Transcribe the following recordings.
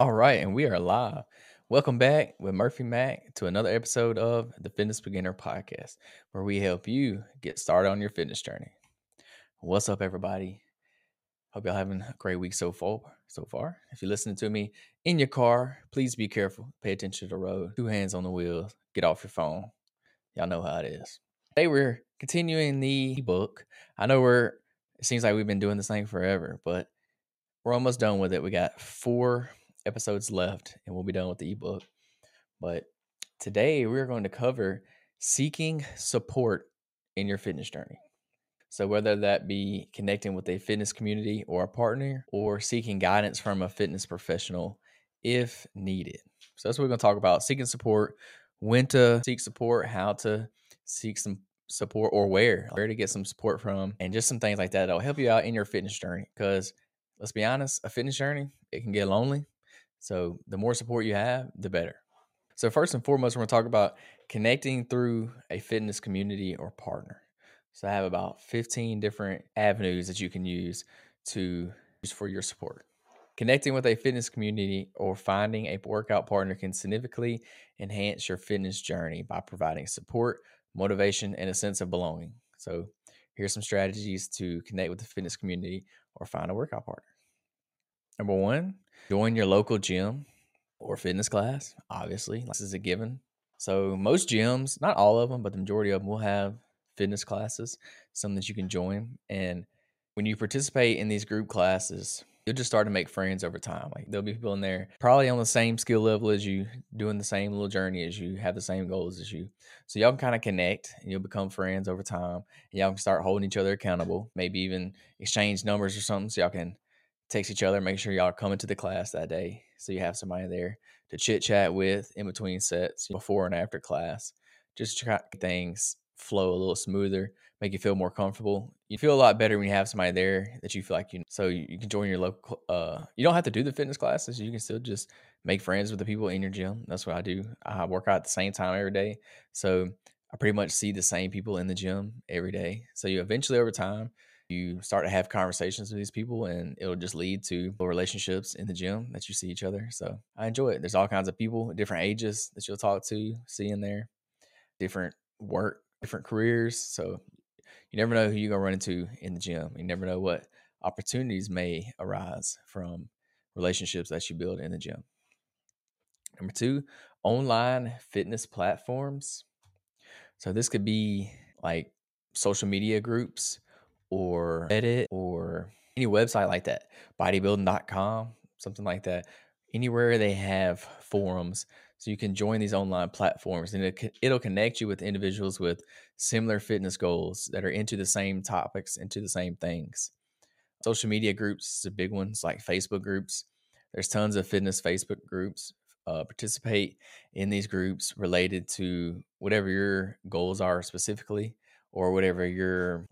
All right, and we are live. Welcome back with Murphy Mac to another episode of the Fitness Beginner Podcast, where we help you get started on your fitness journey. What's up, everybody? Hope y'all having a great week so far. If you're listening to me in your car, please be careful. Pay attention to the road. 2 hands on the wheel. Get off your phone. Y'all know how it is. Today we're continuing the ebook. I know it seems like we've been doing this thing forever, but we're almost done with it. We got 4 episodes left and we'll be done with the ebook. But today we're going to cover seeking support in your fitness journey. So whether that be connecting with a fitness community or a partner or seeking guidance from a fitness professional if needed. So that's what we're going to talk about: seeking support, when to seek support, how to seek some support, or where to get some support from, and just some things like that that'll help you out in your fitness journey. Because let's be honest, a fitness journey, it can get lonely. So the more support you have, the better. So first and foremost, we're going to talk about connecting through a fitness community or partner. So I have about 15 different avenues that you can use for your support. Connecting with a fitness community or finding a workout partner can significantly enhance your fitness journey by providing support, motivation, and a sense of belonging. So here's some strategies to connect with the fitness community or find a workout partner. Number 1, join your local gym or fitness class. Obviously, this is a given. So most gyms, not all of them, but the majority of them will have fitness classes, some that you can join. And when you participate in these group classes, you'll just start to make friends over time. Like there'll be people in there probably on the same skill level as you, doing the same little journey as you, have the same goals as you. So y'all can kind of connect and you'll become friends over time. And y'all can start holding each other accountable, maybe even exchange numbers or something so y'all can text each other, make sure y'all are coming to the class that day. So you have somebody there to chit chat with in between sets, before and after class, just to try things flow a little smoother, make you feel more comfortable. You feel a lot better when you have somebody there that you feel like you know. So you can join your local, you don't have to do the fitness classes. You can still just make friends with the people in your gym. That's what I do. I work out at the same time every day. So I pretty much see the same people in the gym every day. So you eventually over time, you start to have conversations with these people and it'll just lead to relationships in the gym that you see each other. So I enjoy it. There's all kinds of people, different ages that you'll talk to, see in there, different work, different careers. So you never know who you're going to run into in the gym. You never know what opportunities may arise from relationships that you build in the gym. Number 2, online fitness platforms. So this could be like social media groups or Reddit or any website like that, bodybuilding.com, something like that. Anywhere they have forums, so you can join these online platforms and it'll connect you with individuals with similar fitness goals that are into the same topics, into the same things. Social media groups is a big one. It's like Facebook groups. There's tons of fitness Facebook groups. Participate in these groups related to whatever your goals are specifically, or whatever your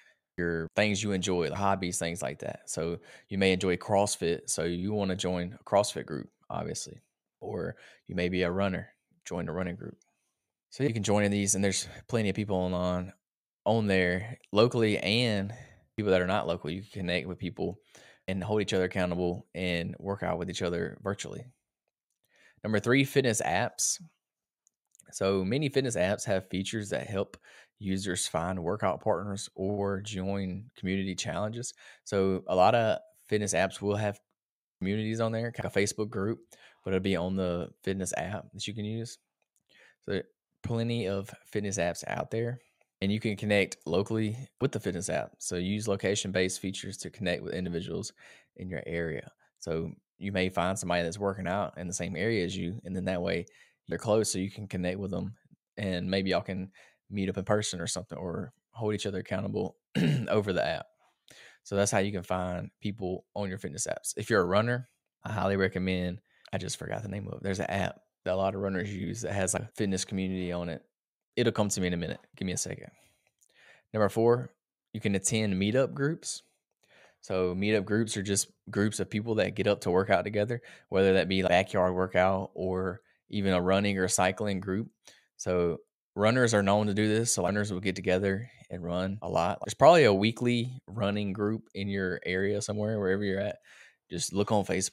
things you enjoy, the hobbies, things like that. So you may enjoy CrossFit, so you want to join a CrossFit group, obviously, or you may be a runner, join a running group. So you can join in these, and there's plenty of people on there locally and people that are not local. You can connect with people and hold each other accountable and work out with each other virtually. Number 3, fitness apps. So many fitness apps have features that help users find workout partners or join community challenges. So a lot of fitness apps will have communities on there, kind of a Facebook group, but it'll be on the fitness app that you can use. So plenty of fitness apps out there, and you can connect locally with the fitness app. So use location-based features to connect with individuals in your area. So you may find somebody that's working out in the same area as you, and then that way they're close, so you can connect with them, and maybe y'all can meet up in person or something, or hold each other accountable over the app. So that's how you can find people on your fitness apps. If you're a runner, I highly recommend, I just forgot the name of it. There's an app that a lot of runners use that has like a fitness community on it. It'll come to me in a minute. Give me a second. Number 4, you can attend meetup groups. So meetup groups are just groups of people that get up to work out together, whether that be like backyard workout or even a running or cycling group. So runners are known to do this. So runners will get together and run a lot. There's probably a weekly running group in your area somewhere, wherever you're at. Just look on Facebook.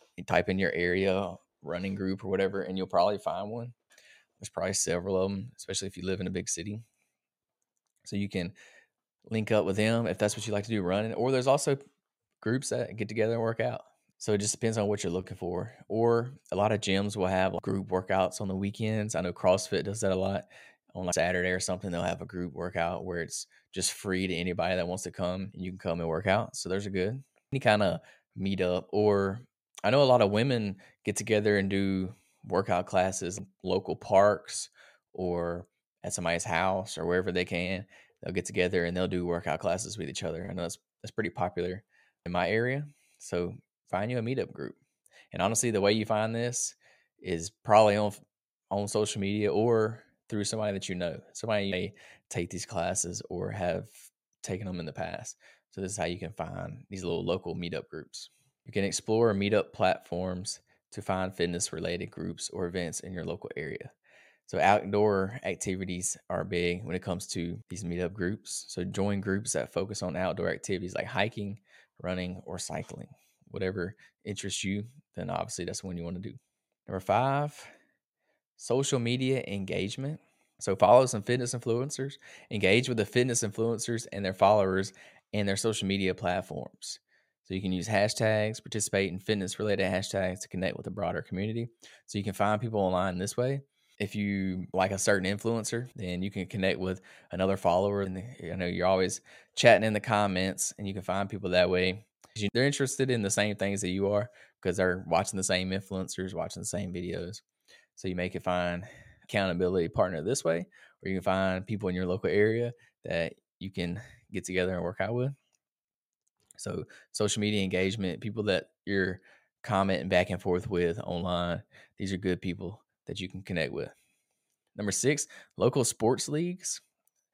You type in your area running group or whatever, and you'll probably find one. There's probably several of them, especially if you live in a big city. So you can link up with them if that's what you like to do running. Or there's also groups that get together and work out. So it just depends on what you're looking for. Or a lot of gyms will have group workouts on the weekends. I know CrossFit does that a lot. On like Saturday or something, they'll have a group workout where it's just free to anybody that wants to come, and you can come and work out. So there's a good any kind of meetup. Or I know a lot of women get together and do workout classes in local parks or at somebody's house or wherever they can. They'll get together and they'll do workout classes with each other. I know that's pretty popular in my area. So find you a meetup group. And honestly, the way you find this is probably on social media or through somebody that you know. Somebody you may take these classes or have taken them in the past. So this is how you can find these little local meetup groups. You can explore meetup platforms to find fitness related groups or events in your local area. So outdoor activities are big when it comes to these meetup groups. So join groups that focus on outdoor activities like hiking, running, or cycling. Whatever interests you, then obviously that's the one you want to do. Number 5, social media engagement. So follow some fitness influencers, engage with the fitness influencers and their followers and their social media platforms. So you can use hashtags, participate in fitness related hashtags to connect with the broader community. So you can find people online this way. If you like a certain influencer, then you can connect with another follower. And I know you're always chatting in the comments, and you can find people that way. They're interested in the same things that you are because they're watching the same influencers, watching the same videos. So you may can find accountability partner this way, or you can find people in your local area that you can get together and work out with. So social media engagement, people that you're commenting back and forth with online, these are good people that you can connect with. Number 6, local sports leagues.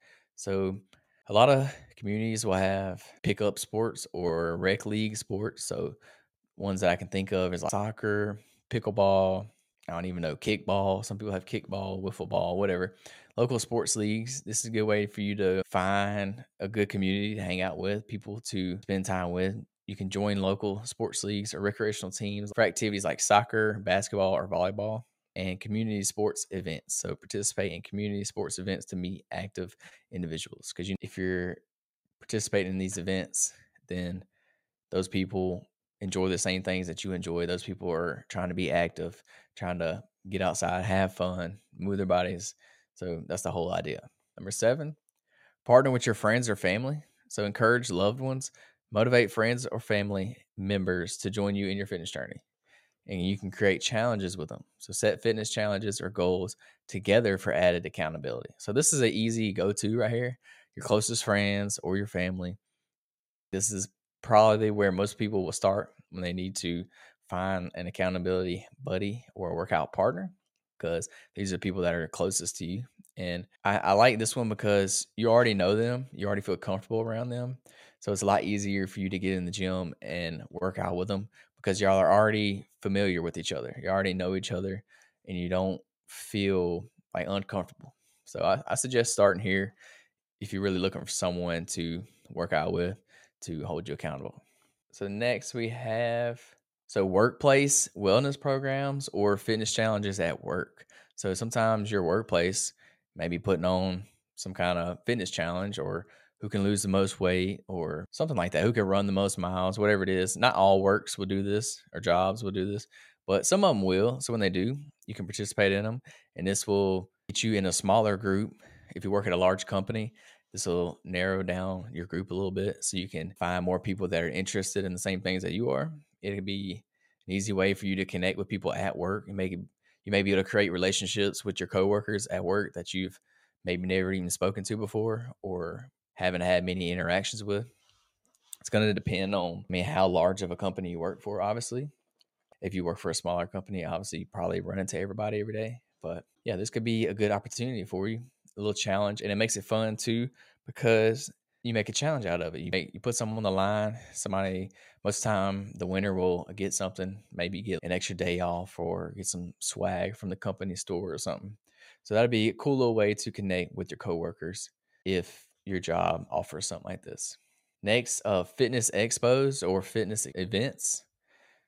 So a lot of communities will have pickup sports or rec league sports. So ones that I can think of is like soccer, pickleball, I don't even know, kickball. Some people have kickball, wiffle ball, whatever. Local sports leagues. This is a good way for you to find a good community to hang out with, people to spend time with. You can join local sports leagues or recreational teams for activities like soccer, basketball, or volleyball, and community sports events. So participate in community sports events to meet active individuals. Because if you're participating in these events, then those people enjoy the same things that you enjoy. Those people are trying to be active, trying to get outside, have fun, move their bodies. So that's the whole idea. Number 7, partner with your friends or family. So encourage loved ones, motivate friends or family members to join you in your fitness journey. And you can create challenges with them. So set fitness challenges or goals together for added accountability. So this is an easy go-to right here. Your closest friends or your family. This is probably where most people will start when they need to find an accountability buddy or a workout partner, because these are people that are closest to you. And I like this one because you already know them, you already feel comfortable around them. So it's a lot easier for you to get in the gym and work out with them because y'all are already familiar with each other. You already know each other and you don't feel like uncomfortable. So I suggest starting here if you're really looking for someone to work out with to hold you accountable. So next we have workplace wellness programs or fitness challenges at work. So sometimes your workplace may be putting on some kind of fitness challenge, or who can lose the most weight or something like that, who can run the most miles, whatever it is. Not all works will do this or jobs will do this, but some of them will. So when they do, you can participate in them, and this will get you in a smaller group. If you work at a large company, this will narrow down your group a little bit so you can find more people that are interested in the same things that you are. It'll be an easy way for you to connect with people at work and you may be able to create relationships with your coworkers at work that you've maybe never even spoken to before or haven't had many interactions with. It's going to depend on, how large of a company you work for, obviously. If you work for a smaller company, obviously you probably run into everybody every day. But yeah, this could be a good opportunity for you, a little challenge. And it makes it fun too, because you make a challenge out of it. You put someone on the line, somebody, most of the time the winner will get something, maybe get an extra day off or get some swag from the company store or something. So that'd be a cool little way to connect with your coworkers if your job offers something like this. Next, fitness expos or fitness events.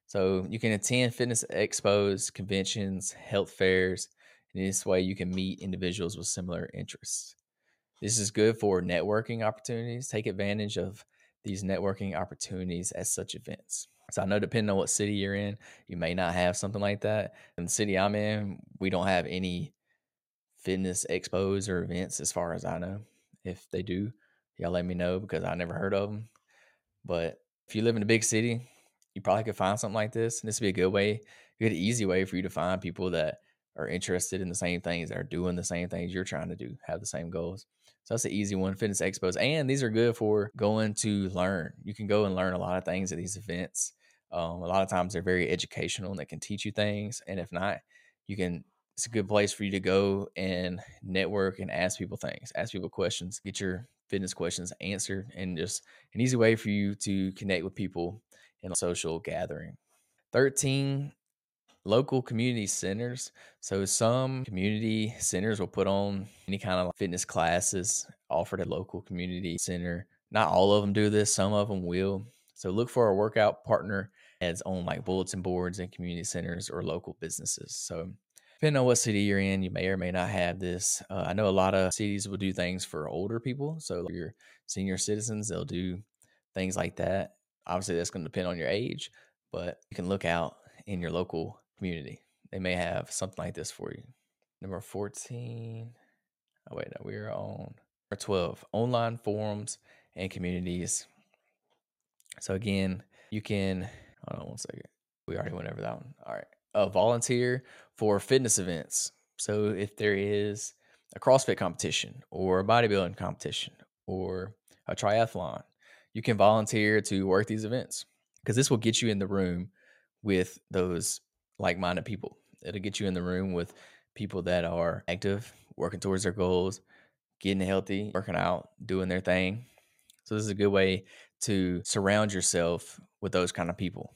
So you can attend fitness expos, conventions, health fairs, and this way you can meet individuals with similar interests. This is good for networking opportunities. Take advantage of these networking opportunities at such events. So I know depending on what city you're in, you may not have something like that. In the city I'm in, we don't have any fitness expos or events as far as I know. If they do, y'all let me know because I never heard of them. But if you live in a big city, you probably could find something like this. And this would be a good way, good, easy way for you to find people that are interested in the same things, that are doing the same things you're trying to do, have the same goals. So that's an easy one, fitness expos. And these are good for going to learn. You can go and learn a lot of things at these events. A lot of times they're very educational and they can teach you things. And if not, you can, it's a good place for you to go and network and ask people things, ask people questions, get your fitness questions answered, and just an easy way for you to connect with people in a social gathering. 13, local community centers. So some community centers will put on any kind of fitness classes offered at a local community center. Not all of them do this, some of them will. So look for a workout partner that's on like bulletin boards and community centers or local businesses. So depending on what city you're in, you may or may not have this. I know a lot of cities will do things for older people. So your senior citizens, they'll do things like that. Obviously, that's going to depend on your age, but you can look out in your local community. They may have something like this for you. Number 14. Oh, wait, no, we're on number 12, online forums and communities. So again, you can, hold on one second. We already went over that one. All right. Volunteer for fitness events. So if there is a CrossFit competition or a bodybuilding competition or a triathlon, you can volunteer to work these events because this will get you in the room with those like-minded people. It'll get you in the room with people that are active, working towards their goals, getting healthy, working out, doing their thing. So this is a good way to surround yourself with those kind of people.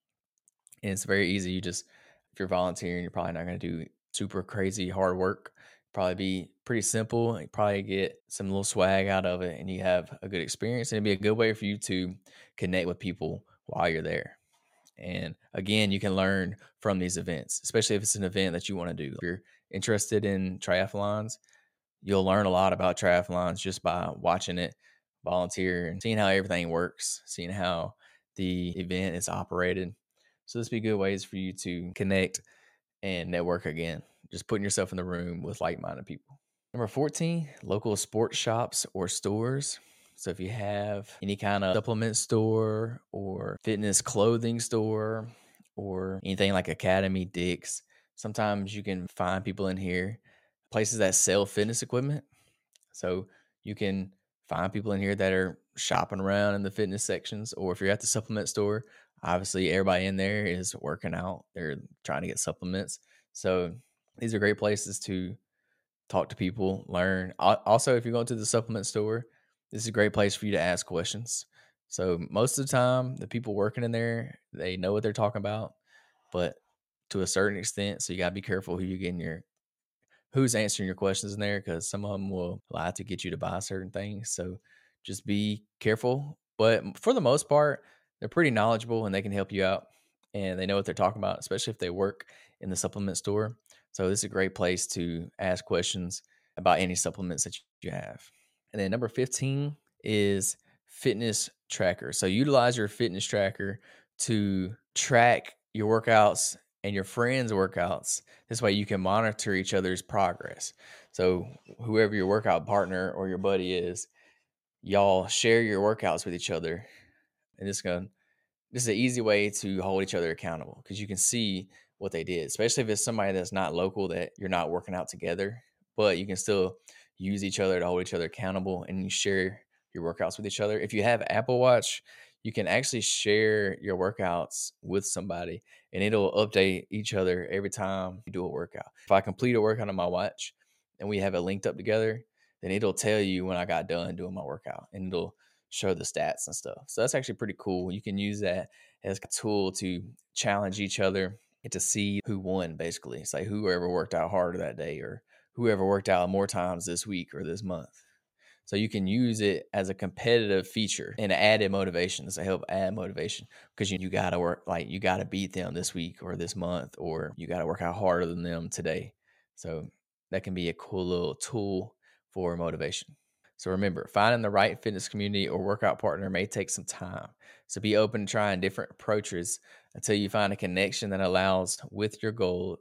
And it's very easy. You just, if you're volunteering, you're probably not going to do super crazy hard work. Probably be pretty simple. You probably get some little swag out of it and you have a good experience. And it'd be a good way for you to connect with people while you're there. And again, you can learn from these events, especially if it's an event that you want to do. If you're interested in triathlons, you'll learn a lot about triathlons just by watching it, volunteer, and seeing how everything works, seeing how the event is operated. So this would be good ways for you to connect and network again, just putting yourself in the room with like-minded people. Number 14, local sports shops or stores. So if you have any kind of supplement store or fitness clothing store or anything like Academy, Dick's, sometimes you can find people in here, places that sell fitness equipment. So you can find people in here that are shopping around in the fitness sections, or if you're at the supplement store, obviously everybody in there is working out. They're trying to get supplements. So these are great places to talk to people, learn. Also, if you go to the supplement store, this is a great place for you to ask questions. So most of the time, the people working in there, they know what they're talking about, but to a certain extent, so you gotta be careful who you get in your who's answering your questions in there because some of them will lie to get you to buy certain things. So just be careful. But for the most part, they're pretty knowledgeable and they can help you out and they know what they're talking about, especially if they work in the supplement store. So this is a great place to ask questions about any supplements that you have. And then number 15 is fitness tracker. So utilize your fitness tracker to track your workouts and your friends' workouts. This way you can monitor each other's progress. So whoever your workout partner or your buddy is, y'all share your workouts with each other. And this is an easy way to hold each other accountable because you can see what they did, especially if it's somebody that's not local that you're not working out together, but you can still use each other to hold each other accountable and you share your workouts with each other. If you have Apple Watch, you can actually share your workouts with somebody and it'll update each other every time you do a workout. If I complete a workout on my watch and we have it linked up together, then it'll tell you when I got done doing my workout and it'll show the stats and stuff. So that's actually pretty cool. You can use that as a tool to challenge each other and to see who won, basically. It's like whoever worked out harder that day or whoever worked out more times this week or this month. So you can use it as a competitive feature and added motivations to help add motivation because you got to work, like you got to beat them this week or this month, or you got to work out harder than them today. So that can be a cool little tool for motivation. So remember, finding the right fitness community or workout partner may take some time. So be open to trying different approaches until you find a connection that aligns with your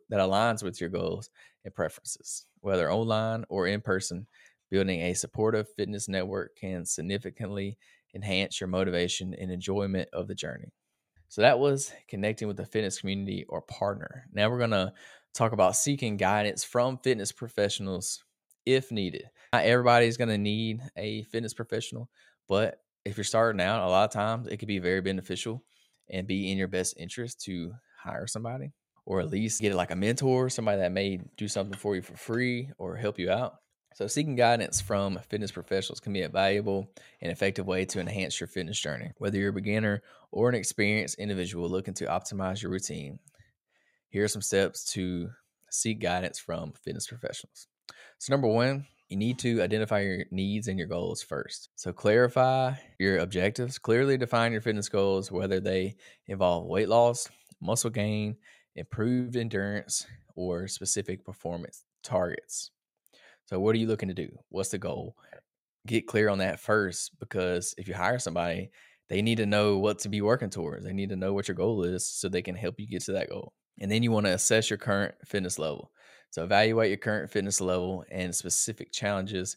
goals and preferences. Whether online or in person, building a supportive fitness network can significantly enhance your motivation and enjoyment of the journey. So that was connecting with a fitness community or partner. Now we're going to talk about seeking guidance from fitness professionals if needed. Not everybody's going to need a fitness professional, but if you're starting out, a lot of times it could be very beneficial and be in your best interest to hire somebody, or at least get like a mentor, somebody that may do something for you for free or help you out. So, seeking guidance from fitness professionals can be a valuable and effective way to enhance your fitness journey. Whether you're a beginner or an experienced individual looking to optimize your routine, here are some steps to seek guidance from fitness professionals. So, number one, you need to identify your needs and your goals first. So, clarify your objectives, clearly define your fitness goals, whether they involve weight loss, muscle gain, improved endurance, or specific performance targets. So, what are you looking to do? What's the goal? Get clear on that first, because if you hire somebody, they need to know what to be working towards. They need to know what your goal is so they can help you get to that goal. And then you want to assess your current fitness level. So, evaluate your current fitness level and specific challenges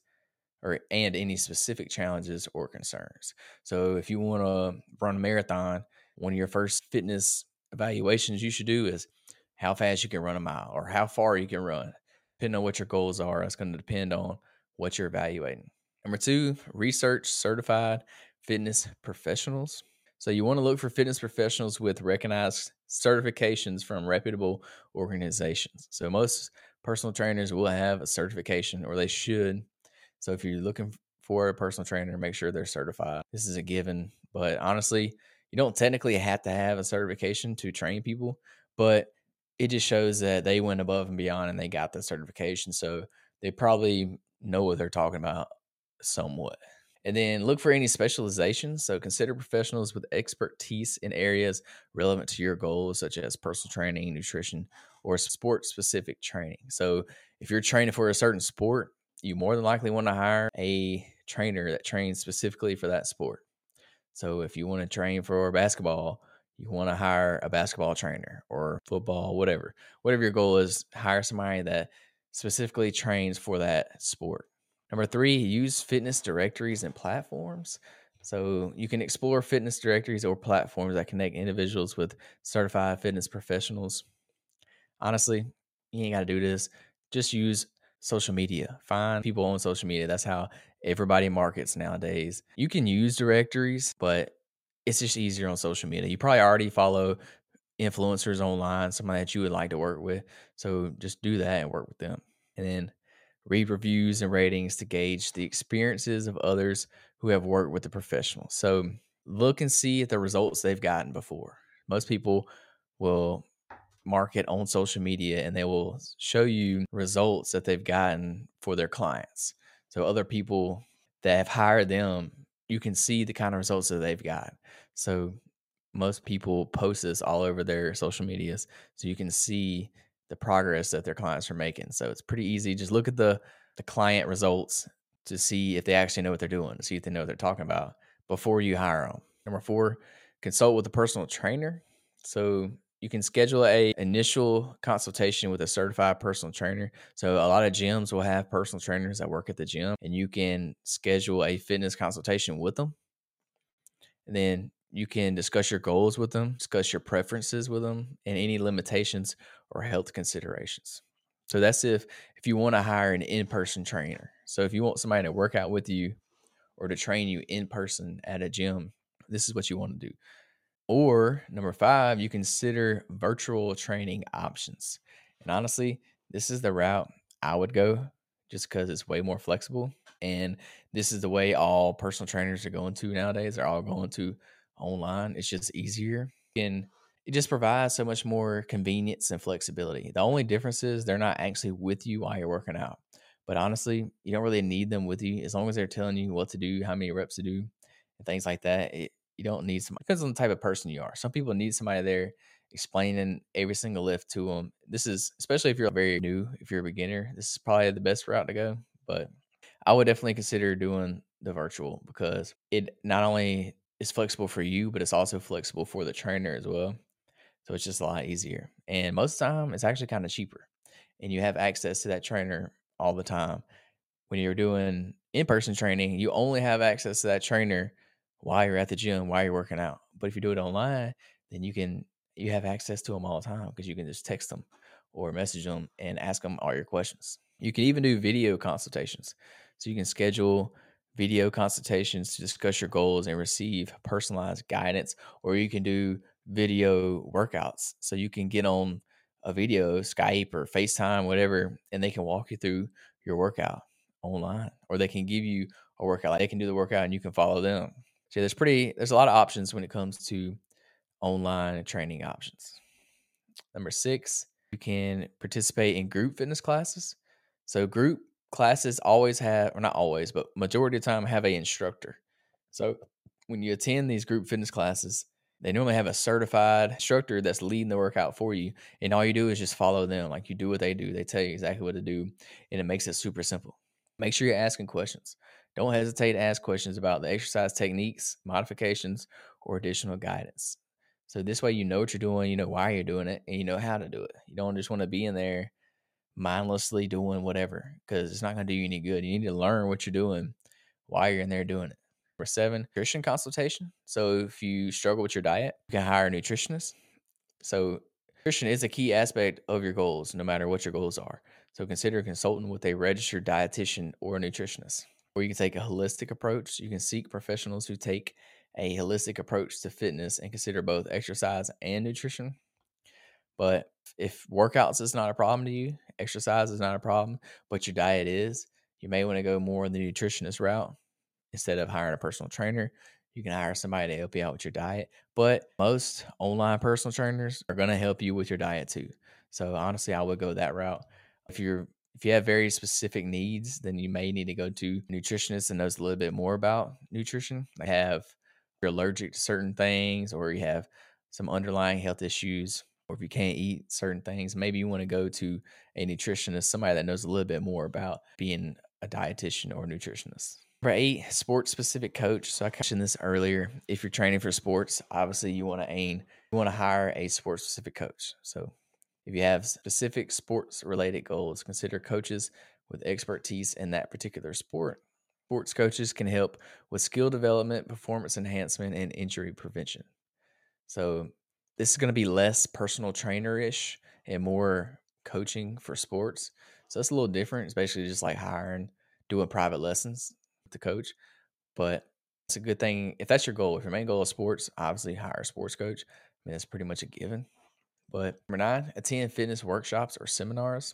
and any specific challenges or concerns. So, if you want to run a marathon, one of your first fitness evaluations you should do is how fast you can run a mile or how far you can run. Depending on what your goals are, it's going to depend on what you're evaluating. Number two, research certified fitness professionals. So you want to look for fitness professionals with recognized certifications from reputable organizations. So most personal trainers will have a certification, or they should. So if you're looking for a personal trainer, make sure they're certified. This is a given, but honestly, you don't technically have to have a certification to train people, but it just shows that they went above and beyond and they got the certification. So they probably know what they're talking about somewhat. And then look for any specializations. So consider professionals with expertise in areas relevant to your goals, such as personal training, nutrition, or sport specific training. So if you're training for a certain sport, you more than likely want to hire a trainer that trains specifically for that sport. So if you want to train for basketball, you want to hire a basketball trainer, or football, whatever your goal is, hire somebody that specifically trains for that sport. Number three, use fitness directories and platforms. So you can explore fitness directories or platforms that connect individuals with certified fitness professionals. Honestly, you ain't got to do this. Just use social media. Find people on social media. That's how everybody markets nowadays. You can use directories, but it's just easier on social media. You probably already follow influencers online, somebody that you would like to work with. So just do that and work with them. And then read reviews and ratings to gauge the experiences of others who have worked with the professional. So look and see at the results they've gotten before. Most people will market on social media and they will show you results that they've gotten for their clients. So other people that have hired them, you can see the kind of results that they've got. So most people post this all over their social medias, so you can see the progress that their clients are making. So it's pretty easy. Just look at the client results to see if they actually know what they're doing, to see if they know what they're talking about before you hire them. Number four, consult with a personal trainer. So you can schedule a initial consultation with a certified personal trainer. So a lot of gyms will have personal trainers that work at the gym, and you can schedule a fitness consultation with them. And then you can discuss your goals with them, discuss your preferences with them, and any limitations or health considerations. So that's if you want to hire an in-person trainer. So if you want somebody to work out with you or to train you in person at a gym, this is what you want to do. Or number five, you consider virtual training options. And honestly, this is the route I would go, just because it's way more flexible. And this is the way all personal trainers are going to nowadays. They're all going to online. It's just easier. And it just provides so much more convenience and flexibility. The only difference is they're not actually with you while you're working out. But honestly, you don't really need them with you as long as they're telling you what to do, how many reps to do, and things like that. You don't need somebody. Depends on the type of person you are. Some people need somebody there explaining every single lift to them. This is especially if you're very new, if you're a beginner, this is probably the best route to go. But I would definitely consider doing the virtual because it not only is flexible for you, but it's also flexible for the trainer as well. So it's just a lot easier. And most of the time, it's actually kind of cheaper. And you have access to that trainer all the time. When you're doing in person training, you only have access to that trainer while you're at the gym, while you're working out. But if you do it online, then you have access to them all the time because you can just text them or message them and ask them all your questions. You can even do video consultations. So you can schedule video consultations to discuss your goals and receive personalized guidance, or you can do video workouts. So you can get on a video, Skype or FaceTime, whatever, and they can walk you through your workout online, or they can give you a workout. Like they can do the workout and you can follow them. So there's a lot of options when it comes to online training options. Number 6, you can participate in group fitness classes. So group classes always have, or not always, but majority of the time have a instructor. So when you attend these group fitness classes, they normally have a certified instructor that's leading the workout for you. And all you do is just follow them. Like you do what they do. They tell you exactly what to do. And it makes it super simple. Make sure you're asking questions. Don't hesitate to ask questions about the exercise techniques, modifications, or additional guidance. So this way you know what you're doing, you know why you're doing it, and you know how to do it. You don't just want to be in there mindlessly doing whatever because it's not going to do you any good. You need to learn what you're doing while you're in there doing it. Number 7, nutrition consultation. So if you struggle with your diet, you can hire a nutritionist. So nutrition is a key aspect of your goals, no matter what your goals are. So consider consulting with a registered dietitian or a nutritionist. Or you can take a holistic approach. You can seek professionals who take a holistic approach to fitness and consider both exercise and nutrition. But if workouts is not a problem to you, exercise is not a problem, but your diet is, you may want to go more the nutritionist route instead of hiring a personal trainer. You can hire somebody to help you out with your diet, but most online personal trainers are going to help you with your diet too. So honestly, I would go that route. If you have very specific needs, then you may need to go to a nutritionist that knows a little bit more about nutrition. They have you're allergic to certain things, or you have some underlying health issues, or if you can't eat certain things, maybe you want to go to a nutritionist, somebody that knows a little bit more about being a dietitian or a nutritionist. Number 8, sports specific coach. So I mentioned this earlier. If you're training for sports, obviously you want to hire a sports specific coach. So if you have specific sports related goals, consider coaches with expertise in that particular sport. Sports coaches can help with skill development, performance enhancement, and injury prevention. So this is going to be less personal trainer ish and more coaching for sports. So it's a little different. It's basically just like doing private lessons with the coach. But it's a good thing if that's your goal. If your main goal is sports, obviously hire a sports coach. I mean, that's pretty much a given. But number 9, attend fitness workshops or seminars.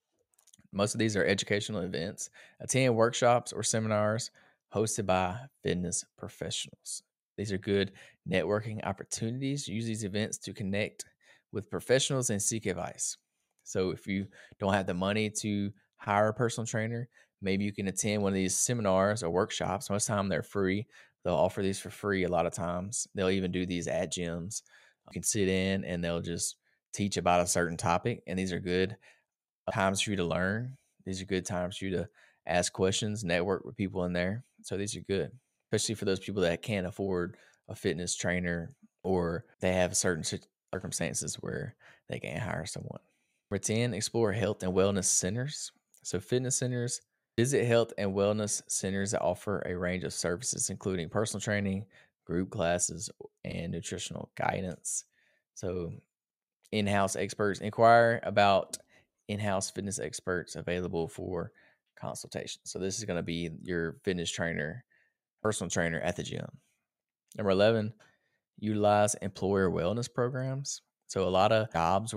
Most of these are educational events. Attend workshops or seminars hosted by fitness professionals. These are good networking opportunities. Use these events to connect with professionals and seek advice. So if you don't have the money to hire a personal trainer, maybe you can attend one of these seminars or workshops. Most of the time they're free. They'll offer these for free a lot of times. They'll even do these at gyms. You can sit in and they'll just teach about a certain topic. And these are good times for you to learn. These are good times for you to ask questions, network with people in there. So these are good, especially for those people that can't afford a fitness trainer or they have certain circumstances where they can't hire someone. Number 10, explore health and wellness centers. So fitness centers, visit health and wellness centers that offer a range of services, including personal training, group classes, and nutritional guidance. So in-house experts inquire about in-house fitness experts available for consultation. So this is going to be your fitness trainer, personal trainer at the gym. Number 11, utilize employer wellness programs. So a lot of jobs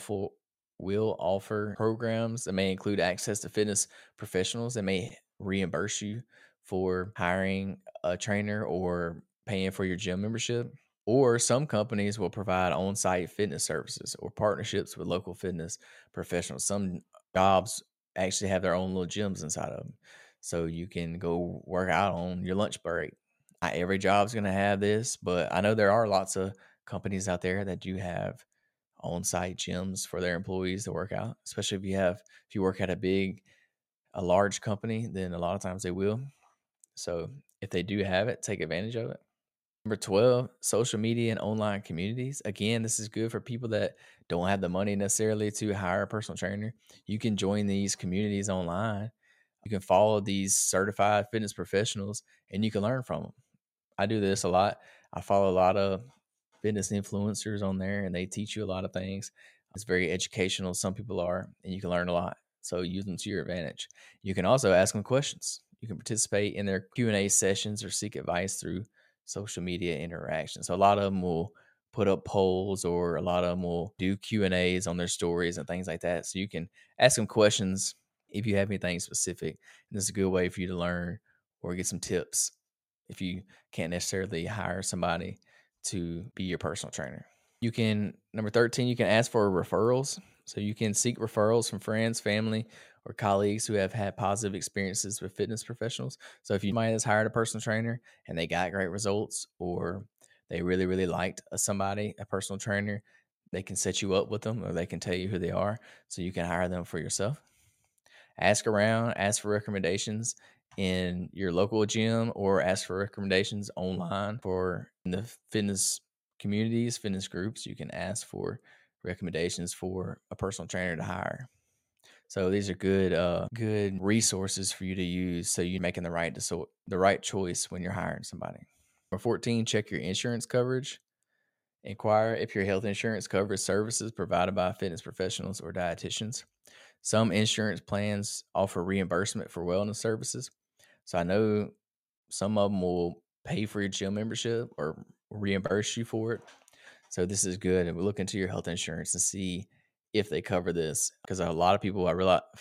will offer programs that may include access to fitness professionals that may reimburse you for hiring a trainer or paying for your gym membership. Or some companies will provide on site fitness services or partnerships with local fitness professionals. Some jobs actually have their own little gyms inside of them. So you can go work out on your lunch break. Not every job's going to have this, but I know there are lots of companies out there that do have on-site gyms for their employees to work out, especially if you work at a large company, then a lot of times they will. So if they do have it, take advantage of it. Number 12, social media and online communities. Again, this is good for people that don't have the money necessarily to hire a personal trainer. You can join these communities online. You can follow these certified fitness professionals and you can learn from them. I do this a lot. I follow a lot of fitness influencers on there and they teach you a lot of things. It's very educational. Some people are, and you can learn a lot. So use them to your advantage. You can also ask them questions. You can participate in their Q&A sessions or seek advice through social media interactions. So a lot of them will put up polls or a lot of them will do Q&As on their stories and things like that. So you can ask them questions if you have anything specific. And this is a good way for you to learn or get some tips if you can't necessarily hire somebody to be your personal trainer. You can, number 13, you can ask for referrals. So you can seek referrals from friends, family, or colleagues who have had positive experiences with fitness professionals. So if you might have hired a personal trainer and they got great results, or they really, really liked a personal trainer, they can set you up with them or they can tell you who they are so you can hire them for yourself. Ask around, ask for recommendations in your local gym or ask for recommendations online for in the fitness communities, fitness groups. You can ask for recommendations for a personal trainer to hire. So these are good resources for you to use so you're making the right choice when you're hiring somebody. Number 14, check your insurance coverage. Inquire if your health insurance covers services provided by fitness professionals or dietitians. Some insurance plans offer reimbursement for wellness services. So I know some of them will pay for your gym membership or reimburse you for it. So this is good. And we look into your health insurance and see if they cover this because a lot of people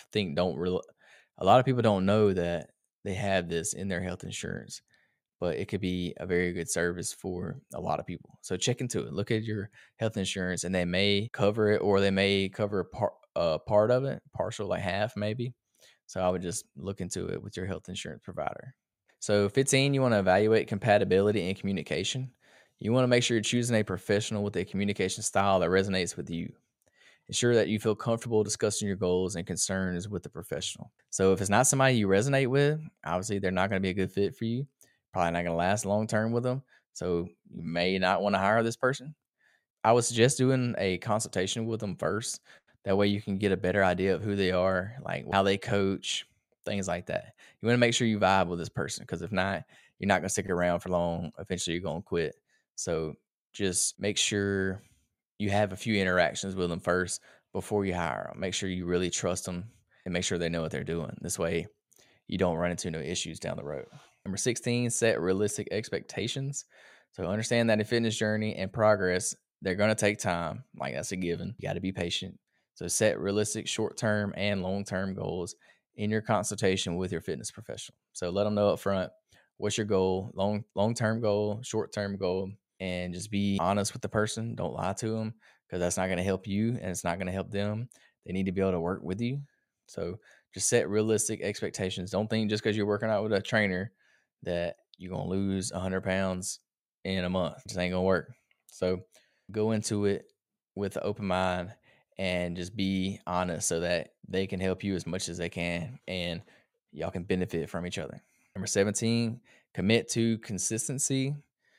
a lot of people don't know that they have this in their health insurance, but it could be a very good service for a lot of people. So check into it. Look at your health insurance, and they may cover it, or they may cover part of it, partial, like half maybe. So I would just look into it with your health insurance provider. So 15, you want to evaluate compatibility and communication. You want to make sure you're choosing a professional with a communication style that resonates with you. Ensure that you feel comfortable discussing your goals and concerns with the professional. So if it's not somebody you resonate with, obviously they're not going to be a good fit for you. Probably not going to last long term with them. So you may not want to hire this person. I would suggest doing a consultation with them first. That way you can get a better idea of who they are, like how they coach, things like that. You want to make sure you vibe with this person because if not, you're not going to stick around for long. Eventually you're going to quit. So just make sure you have a few interactions with them first before you hire them. Make sure you really trust them and make sure they know what they're doing. This way you don't run into no issues down the road. Number 16, set realistic expectations. So understand that a fitness journey and progress, they're going to take time. Like that's a given. You got to be patient. So set realistic short-term and long-term goals in your consultation with your fitness professional. So let them know up front what's your goal, long-term goal, short-term goal, and just be honest with the person. Don't lie to them because that's not going to help you and it's not going to help them. They need to be able to work with you. So just set realistic expectations. Don't think just because you're working out with a trainer that you're going to lose 100 pounds in a month. It just ain't going to work. So go into it with an open mind and just be honest so that they can help you as much as they can and y'all can benefit from each other. Number 17, commit to consistency.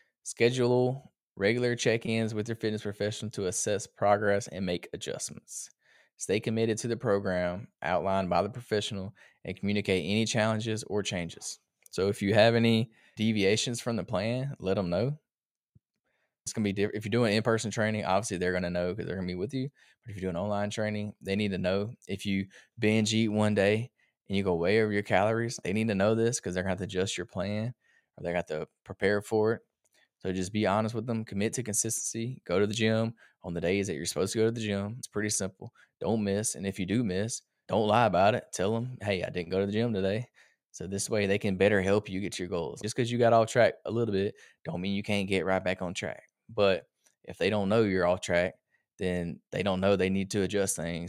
Schedule regular check ins with your fitness professional to assess progress and make adjustments. Stay committed to the program outlined by the professional and communicate any challenges or changes. So, if you have any deviations from the plan, let them know. It's going to be different. If you're doing in person training, obviously they're going to know because they're going to be with you. But if you're doing online training, they need to know. If you binge eat one day and you go way over your calories, they need to know this because they're going to have to adjust your plan or they're going to have to prepare for it. So just be honest with them, commit to consistency, go to the gym on the days that you're supposed to go to the gym. It's pretty simple. Don't miss. And if you do miss, don't lie about it. Tell them, hey, I didn't go to the gym today. So this way they can better help you get your goals. Just because you got off track a little bit, don't mean you can't get right back on track. But if they don't know you're off track, then they don't know they need to adjust things.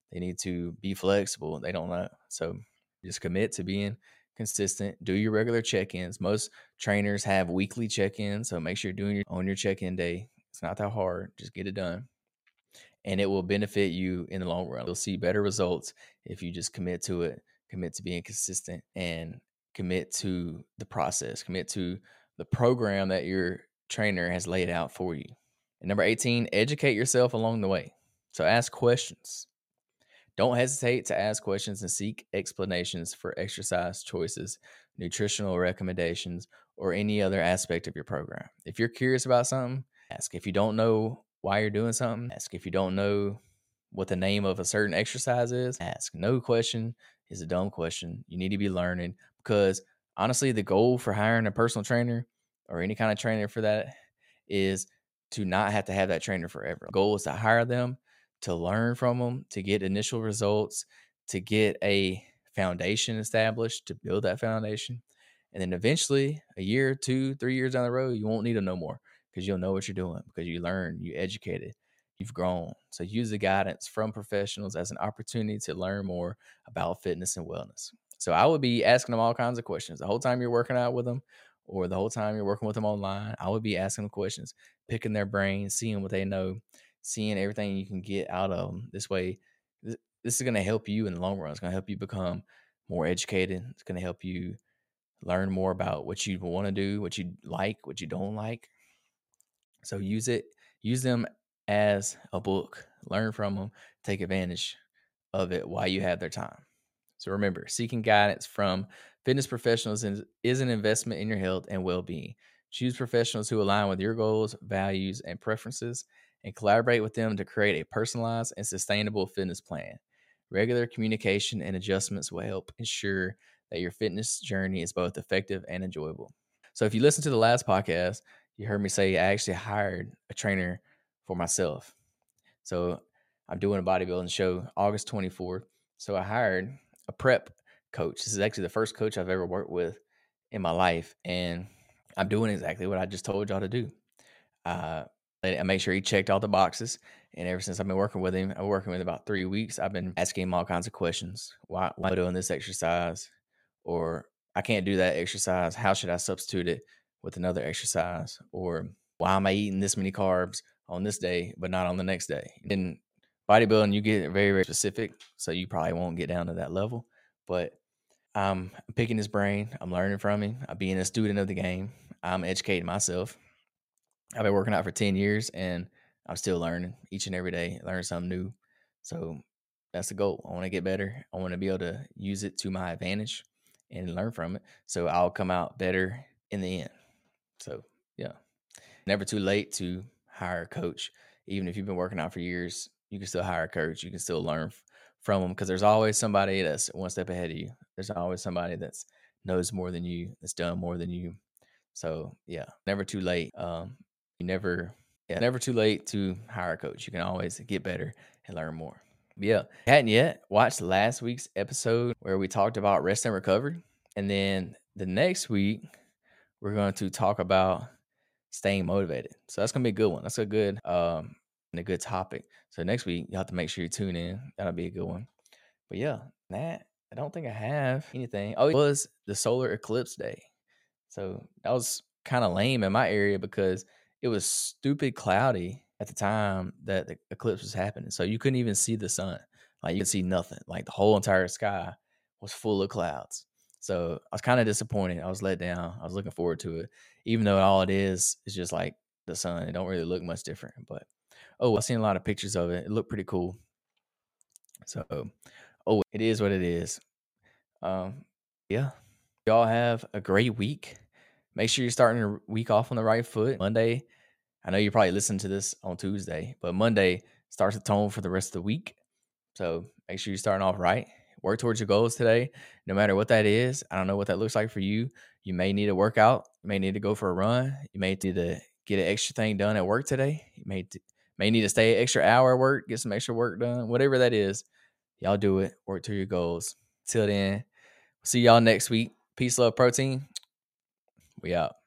They need to be flexible. They don't know. So just commit to being consistent. Do your regular check-ins. Most trainers have weekly check-ins, so make sure you're doing on your check-in day. It's not that hard. Just get it done. And it will benefit you in the long run. You'll see better results if you just commit to it, commit to being consistent, and commit to the process, commit to the program that your trainer has laid out for you. And number 18, educate yourself along the way. So ask questions. Don't hesitate to ask questions and seek explanations for exercise choices, nutritional recommendations, or any other aspect of your program. If you're curious about something, ask. If you don't know why you're doing something, ask. If you don't know what the name of a certain exercise is, ask. No question is a dumb question. You need to be learning, because honestly, the goal for hiring a personal trainer or any kind of trainer for that is to not have to have that trainer forever. The goal is to hire them, to learn from them, to get initial results, to get a foundation established, to build that foundation. And then eventually, a year, 2, 3 years down the road, you won't need them no more, because you'll know what you're doing, because you learned, you educated, you've grown. So use the guidance from professionals as an opportunity to learn more about fitness and wellness. So I would be asking them all kinds of questions the whole time you're working out with them, or the whole time you're working with them online. I would be asking them questions, picking their brains, seeing what they know, seeing everything you can get out of them. This way, this is going to help you in the long run. It's going to help you become more educated. It's going to help you learn more about what you want to do, what you like, what you don't like. So use them as a book, learn from them, take advantage of it while you have their time. So remember, seeking guidance from fitness professionals is an investment in your health and well-being. Choose professionals who align with your goals, values, and preferences, and collaborate with them to create a personalized and sustainable fitness plan. Regular communication and adjustments will help ensure that your fitness journey is both effective and enjoyable. So if you listen to the last podcast, you heard me say I actually hired a trainer for myself. So I'm doing a bodybuilding show August 24th. So I hired a prep coach. This is actually the first coach I've ever worked with in my life. And I'm doing exactly what I just told y'all to do. I made sure he checked all the boxes. And ever since I've been working with him, I've been working with him about 3 weeks. I've been asking him all kinds of questions. Why am I doing this exercise? Or I can't do that exercise. How should I substitute it with another exercise? Or why am I eating this many carbs on this day, but not on the next day? In bodybuilding, you get very, very specific. So you probably won't get down to that level. But I'm picking his brain. I'm learning from him. I'm being a student of the game. I'm educating myself. I've been working out for 10 years and I'm still learning each and every day, learn something new. So that's the goal. I want to get better. I want to be able to use it to my advantage and learn from it. So I'll come out better in the end. So yeah, never too late to hire a coach. Even if you've been working out for years, you can still hire a coach. You can still learn from them, because there's always somebody that's one step ahead of you. There's always somebody that's knows more than you, that's done more than you. So yeah, never too late. Never too late to hire a coach. You can always get better and learn more. But yeah, hadn't yet watched last week's episode where we talked about rest and recovery, and then the next week we're going to talk about staying motivated. So that's gonna be a good one. That's a good and a good topic. So next week you have to make sure you tune in. That'll be a good one. But yeah, that I don't think I have anything. Oh, it was the solar eclipse day. So that was kind of lame in my area because it was stupid cloudy at the time that the eclipse was happening. So you couldn't even see the sun. Like you could see nothing. Like the whole entire sky was full of clouds. So I was kind of disappointed. I was let down. I was looking forward to it, even though all it is just like the sun. It don't really look much different. But I've seen a lot of pictures of it. It looked pretty cool. So it is what it is. Yeah. Y'all have a great week. Make sure you're starting your week off on the right foot. Monday, I know you probably listened to this on Tuesday, but Monday starts the tone for the rest of the week. So make sure you're starting off right. Work towards your goals today, no matter what that is. I don't know what that looks like for you. You may need a workout. You may need to go for a run. You may need to get an extra thing done at work today. You may need to stay an extra hour at work, get some extra work done. Whatever that is, y'all do it. Work to your goals. Till then, see y'all next week. Peace, love, protein. We out.